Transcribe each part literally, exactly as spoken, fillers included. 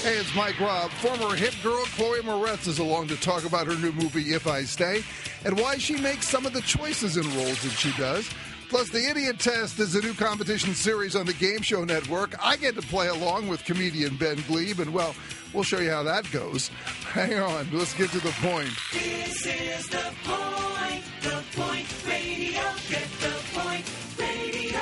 Hey, it's Mike Robb. Former hit girl Chloe Moretz is along to talk about her new movie, If I Stay, and why she makes some of the choices in roles that she does. Plus, The Idiot Test is a new competition series on the Game Show Network. I get to play along with comedian Ben Glebe, and, well, we'll show you how that goes. Hang on. Let's get to the point. This is The Point. The Point Radio. Get The Point Radio.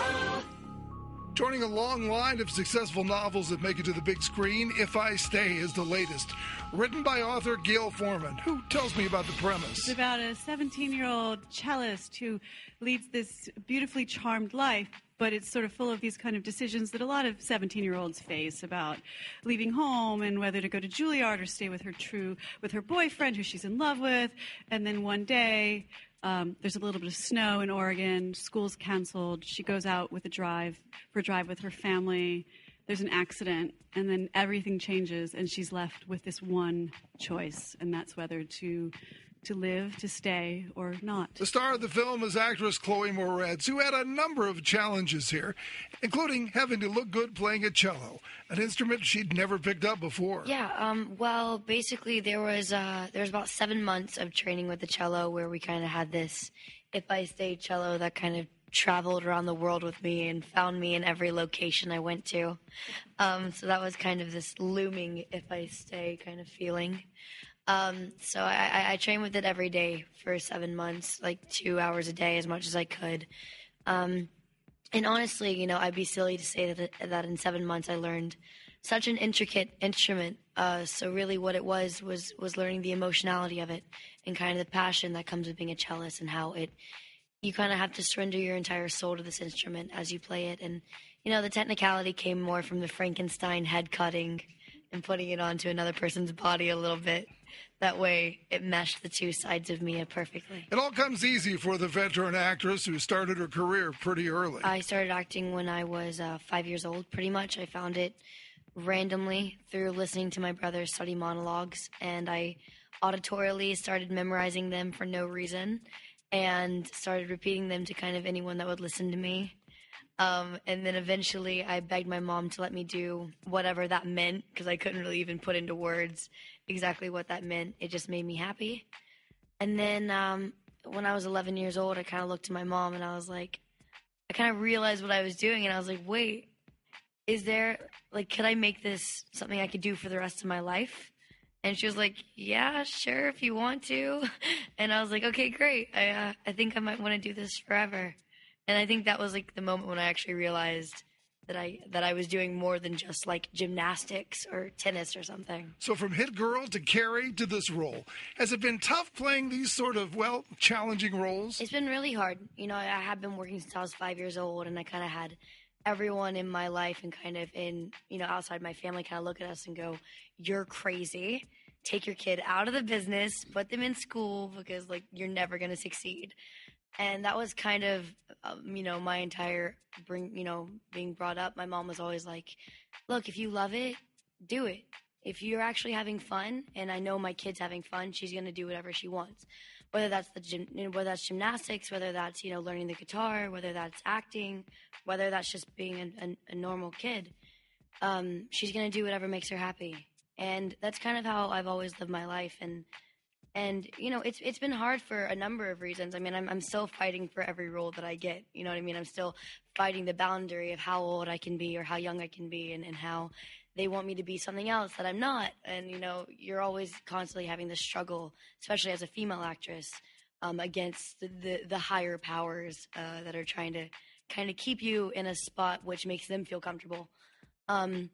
Joining a long line of successful novels that make it to the big screen, If I Stay is the latest. Written by author Gail Forman, who tells me about the premise. It's about a seventeen-year-old cellist who leads this beautifully charmed life, but it's sort of full of these kind of decisions that a lot of seventeen-year-olds face about leaving home and whether to go to Juilliard or stay with her true, with her boyfriend who she's in love with. And then one day, um, there's a little bit of snow in Oregon. School's canceled. She goes out with a drive for a drive with her family. There's an accident, and then everything changes, and she's left with this one choice, and that's whether to to live, to stay, or not. The star of the film is actress Chloe Moretz, who had a number of challenges here, including having to look good playing a cello, an instrument she'd never picked up before. Yeah, um, well, basically there was uh, there was about seven months of training with the cello where we kind of had this If I Stay cello that kind of traveled around the world with me and found me in every location I went to. Um, so that was kind of this looming If I Stay kind of feeling. Um, so I, I, I trained with it every day for seven months, like two hours a day, as much as I could. Um, and honestly, you know, I'd be silly to say that that in seven months I learned such an intricate instrument. Uh, so really what it was, was, was learning the emotionality of it and kind of the passion that comes with being a cellist and how it, you kind of have to surrender your entire soul to this instrument as you play it. And, you know, the technicality came more from the Frankenstein head cutting and putting it onto another person's body a little bit. That way, it meshed the two sides of me perfectly. It all comes easy for the veteran actress who started her career pretty early. I started acting when I was uh, five years old, pretty much. I found it randomly through listening to my brother study monologues, and I auditorily started memorizing them for no reason and started repeating them to kind of anyone that would listen to me. Um, and then eventually I begged my mom to let me do whatever that meant because I couldn't really even put into words exactly what that meant. It just made me happy. And then um, when I was eleven years old, I kind of looked at my mom and I was like, I kind of realized what I was doing and I was like, wait, is there, like, could I make this something I could do for the rest of my life? And she was like, yeah, sure, if you want to. And I was like, okay, great. I, uh, I think I might want to do this forever. And I think that was like the moment when I actually realized that I that I was doing more than just like gymnastics or tennis or something. So from hit girl to Carrie to this role, has it been tough playing these sort of, well, challenging roles? It's been really hard. You know, I have been working since I was five years old, and I kind of had everyone in my life and kind of in, you know, outside my family kind of look at us and go, you're crazy. Take your kid out of the business, put them in school because, like, you're never going to succeed. And that was kind of, um, you know, my entire, bring, you know, being brought up. My mom was always like, look, if you love it, do it. If you're actually having fun, and I know my kid's having fun, she's going to do whatever she wants. Whether that's the gym, you know, whether that's gymnastics, whether that's, you know, learning the guitar, whether that's acting, whether that's just being a, a, a normal kid, um, she's going to do whatever makes her happy. And that's kind of how I've always lived my life. And And, you know, it's it's been hard for a number of reasons. I mean, I'm I'm still fighting for every role that I get. You know what I mean? I'm still fighting the boundary of how old I can be or how young I can be and, and how they want me to be something else that I'm not. And, you know, you're always constantly having this struggle, especially as a female actress, um, against the, the, the higher powers uh, that are trying to kind of keep you in a spot which makes them feel comfortable. Um,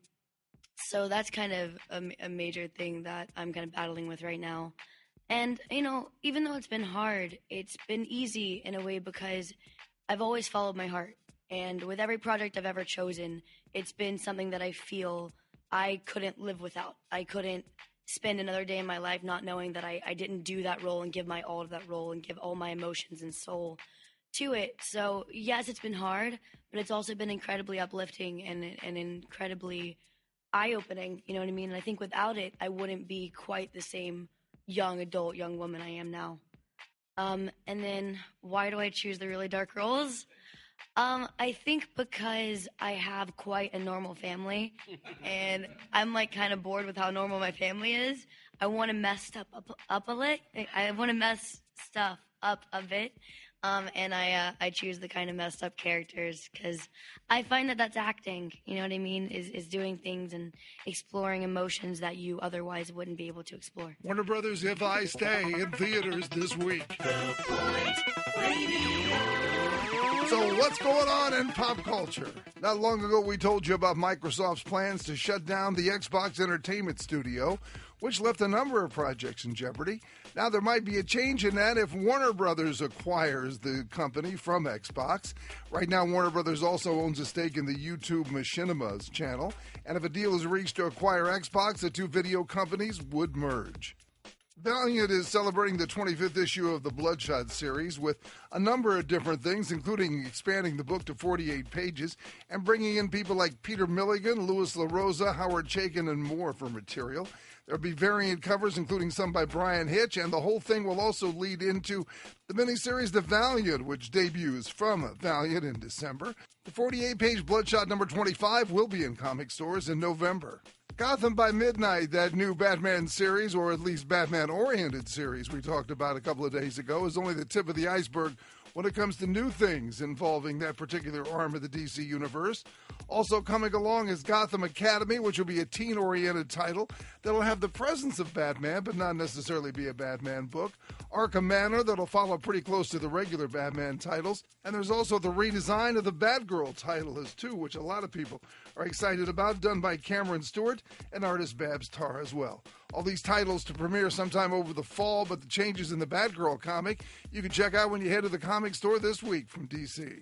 so that's kind of a, a major thing that I'm kind of battling with right now. And, you know, even though it's been hard, it's been easy in a way because I've always followed my heart. And with every project I've ever chosen, it's been something that I feel I couldn't live without. I couldn't spend another day in my life not knowing that I, I didn't do that role and give my all to that role and give all my emotions and soul to it. So, yes, it's been hard, but it's also been incredibly uplifting and, and incredibly eye-opening, you know what I mean? And I think without it, I wouldn't be quite the same young adult, young woman I am now. Um, and then why do I choose the really dark roles? Um, I think because I have quite a normal family, and I'm like kind of bored with how normal my family is. I want to mess stuff up, up a lit. I want to mess stuff up a bit, um, and I uh, I choose the kind of messed up characters because I find that that's acting. You know what I mean? Is is doing things and exploring emotions that you otherwise wouldn't be able to explore. Warner Brothers If I Stay in theaters this week. So what's going on in pop culture? Not long ago, we told you about Microsoft's plans to shut down the Xbox Entertainment Studio, which left a number of projects in jeopardy. Now, there might be a change in that if Warner Brothers acquires the company from Xbox. Right now, Warner Brothers also owns a stake in the YouTube Machinimas channel, and if a deal is reached to acquire Xbox, the two video companies would merge. Valiant is celebrating the twenty-fifth issue of the Bloodshot series with a number of different things, including expanding the book to forty-eight pages and bringing in people like Peter Milligan, Louis LaRosa, Howard Chaykin, and more for material. There will be variant covers, including some by Brian Hitch, and the whole thing will also lead into the miniseries The Valiant, which debuts from Valiant in December. The forty-eight page Bloodshot number twenty-five will be in comic stores in November. Gotham by Midnight, that new Batman series, or at least Batman-oriented series we talked about a couple of days ago, is only the tip of the iceberg when it comes to new things involving that particular arm of the D C universe. Also coming along is Gotham Academy, which will be a teen-oriented title that'll have the presence of Batman, but not necessarily be a Batman book. Arkham Manor, that'll follow pretty close to the regular Batman titles. And there's also the redesign of the Batgirl title as too, which a lot of people are excited about, done by Cameron Stewart and artist Babs Tarr as well. All these titles to premiere sometime over the fall, but the changes in the Batgirl comic you can check out when you head to the comic store this week from D C.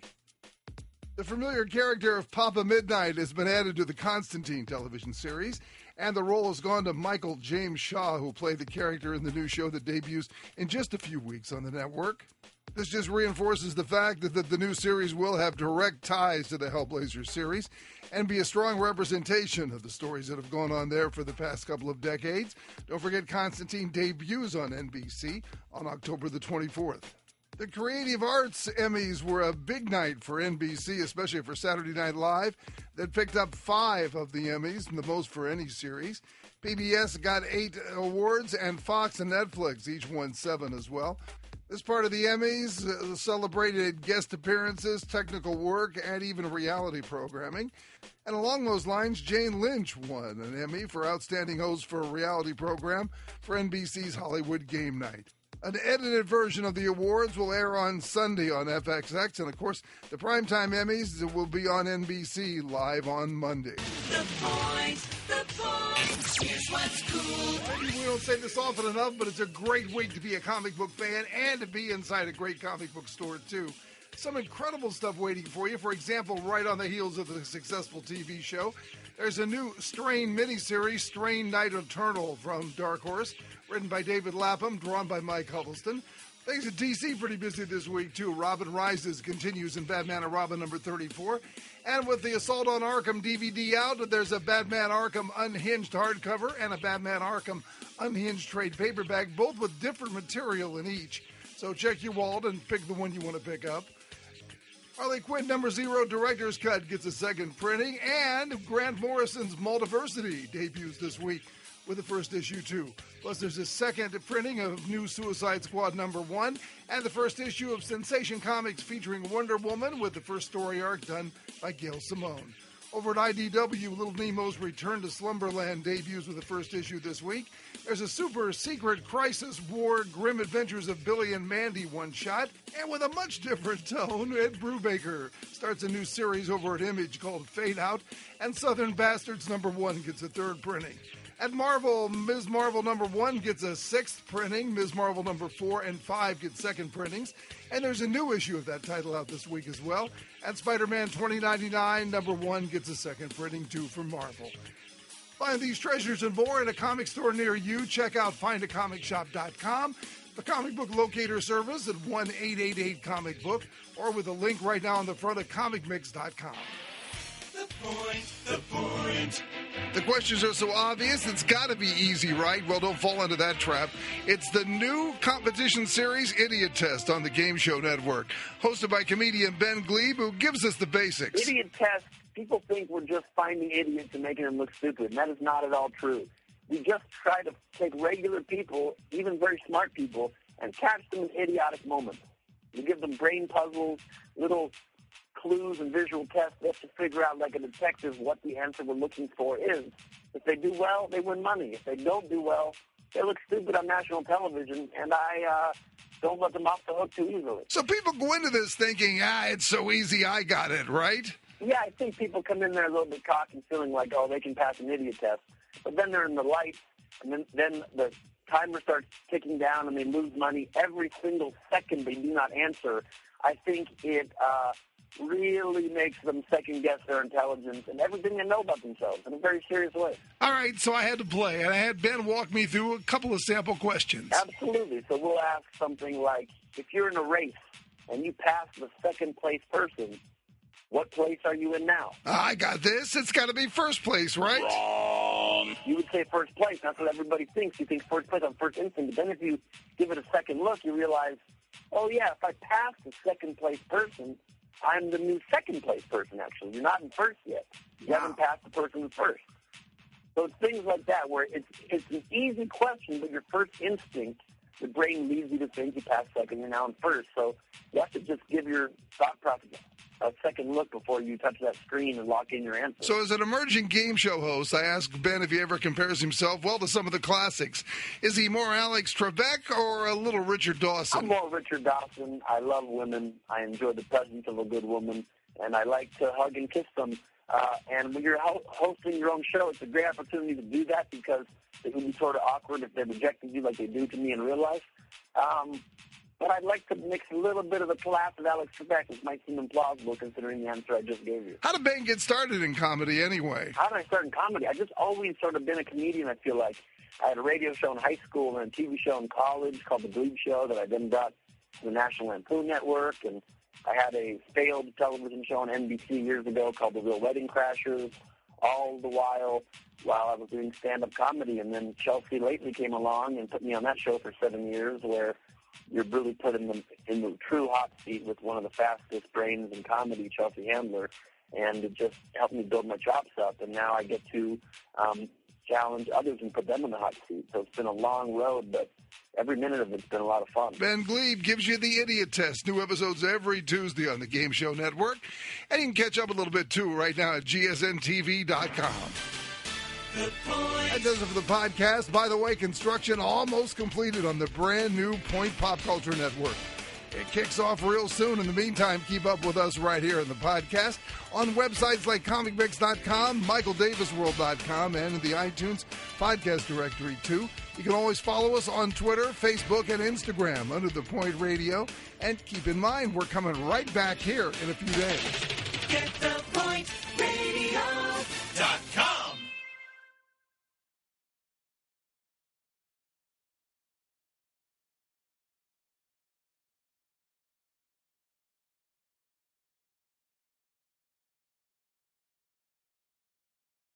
The familiar character of Papa Midnight has been added to the Constantine television series, and the role has gone to Michael James Shaw, who played the character in the new show that debuts in just a few weeks on the network. This just reinforces the fact that the, the new series will have direct ties to the Hellblazer series and be a strong representation of the stories that have gone on there for the past couple of decades. Don't forget, Constantine debuts on N B C on October the twenty-fourth. The Creative Arts Emmys were a big night for N B C, especially for Saturday Night Live, that picked up five of the Emmys, the most for any series. P B S got eight awards, and Fox and Netflix each won seven as well. This part of the Emmys uh, celebrated guest appearances, technical work, and even reality programming. And along those lines, Jane Lynch won an Emmy for Outstanding Host for a Reality Program for N B C's Hollywood Game Night. An edited version of the awards will air on Sunday on F X X, and of course, the Primetime Emmys will be on N B C live on Monday. The point, the point, here's what's cool. Maybe we don't say this often enough, but it's a great week to be a comic book fan and to be inside a great comic book store, too. Some incredible stuff waiting for you. For example, right on the heels of the successful T V show, there's a new Strain miniseries, Strain Night Eternal from Dark Horse, written by David Lapham, drawn by Mike Huddleston. Things at D C pretty busy this week, too. Robin Rises continues in Batman and Robin number thirty-four. And with the Assault on Arkham D V D out, there's a Batman Arkham Unhinged hardcover and a Batman Arkham Unhinged trade paperback, both with different material in each. So check your wallet and pick the one you want to pick up. Harley Quinn number zero Director's Cut gets a second printing, and Grant Morrison's Multiversity debuts this week with the first issue, too. Plus, there's a second printing of New Suicide Squad number one, and the first issue of Sensation Comics featuring Wonder Woman with the first story arc done by Gail Simone. Over at I D W, Little Nemo's Return to Slumberland debuts with the first issue this week. There's a super secret crisis war grim adventures of Billy and Mandy one-shot. And with a much different tone, Ed Brubaker starts a new series over at Image called Fade Out. And Southern Bastards number one gets a third printing. At Marvel, Miz Marvel number one gets a sixth printing. Miz Marvel number four and five get second printings. And there's a new issue of that title out this week as well. And Spider-Man twenty ninety-nine number one gets a second printing, too, from Marvel. Find these treasures and more in a comic store near you. Check out find a comic shop dot com, the comic book locator service at one eight eight eight comic book, or with a link right now on the front of comic mix dot com. The point, the point. The questions are so obvious, it's got to be easy, right? Well, don't fall into that trap. It's the new competition series, Idiot Test, on the Game Show Network, hosted by comedian Ben Glebe, who gives us the basics. Idiot Test, people think we're just finding idiots and making them look stupid, and that is not at all true. We just try to take regular people, even very smart people, and catch them in idiotic moments. We give them brain puzzles, little clues and visual tests. They have to figure out, like a detective, what the answer we're looking for is. If they do well, they win money. If they don't do well, they look stupid on national television, and I uh, don't let them off the hook too easily. So people go into this thinking, ah, it's so easy, I got it, right? Yeah, I think people come in there a little bit cocky, feeling like, oh, they can pass an idiot test. But then they're in the light, and then, then the timer starts ticking down, and they lose money every single second they do not answer. I think it uh, really makes them second-guess their intelligence and everything they know about themselves in a very serious way. All right, so I had to play, and I had Ben walk me through a couple of sample questions. Absolutely. So we'll ask something like, if you're in a race and you pass the second-place person, what place are you in now? I got this. It's got to be first place, right? Wrong. You would say first place. That's what everybody thinks. You think first place on first instinct. But then if you give it a second look, you realize, oh, yeah, if I pass the second-place person, I'm the new second-place person, actually. You're not in first yet. You Wow. haven't passed the person who's first. So it's things like that where it's it's an easy question, but your first instinct, the brain leads you to think you passed second, you're now in first. So you have to just give your thought process a second look before you touch that screen and lock in your answer. So as an emerging game show host, I asked Ben if he ever compares himself, well, to some of the classics. Is he more Alex Trebek or a little Richard Dawson? I'm more Richard Dawson. I love women. I enjoy the presence of a good woman, and I like to hug and kiss them. Uh, and when you're ho- hosting your own show, it's a great opportunity to do that because it would be sort of awkward if they rejected you like they do to me in real life. Um, but I'd like to mix a little bit of the class of Alex Trebek, which might seem implausible considering the answer I just gave you. How did Ben get started in comedy anyway? How did I start in comedy? I just always sort of been a comedian, I feel like. I had a radio show in high school and a T V show in college called The Glebe Show that I then brought to the National Lampoon Network, and I had a failed television show on N B C years ago called The Real Wedding Crashers, all the while while I was doing stand-up comedy. And then Chelsea lately came along and put me on that show for seven years where you're really put in the, in the true hot seat with one of the fastest brains in comedy, Chelsea Handler, and it just helped me build my chops up. And now I get to um, challenge others and put them in the hot seat. So it's been a long road, but every minute of it's been a lot of fun. Ben Glebe gives you the Idiot Test. New episodes every Tuesday on the Game Show Network. And you can catch up a little bit, too, right now at G S N T V dot com. The Point. That does it for the podcast. By the way, construction almost completed on the brand new Point Pop Culture Network. It kicks off real soon. In the meantime, keep up with us right here in the podcast on websites like comic mix dot com, michael davis world dot com, and in the iTunes podcast directory, too. You can always follow us on Twitter, Facebook, and Instagram under The Point Radio. And keep in mind, we're coming right back here in a few days. Get the